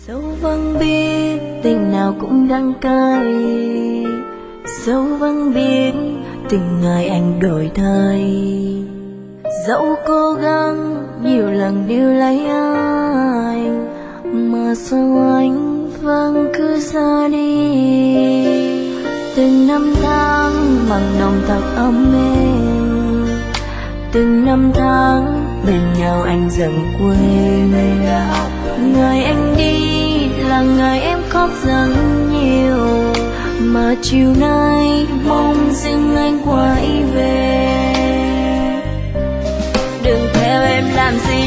Dẫu vâng biết tình nào cũng đắng cay, dẫu vâng biết từng ngày anh đổi thay, dẫu cố gắng nhiều lần níu lấy anh, mà sao anh vẫn cứ ra đi. Từng năm tháng mặn nồng thật ấm êm, từng năm tháng bên nhau anh dần quên. Ngày anh đi là ngày em khóc rất nhiều, mà chiều nay mong dưng anh quay về. Đừng theo em làm gì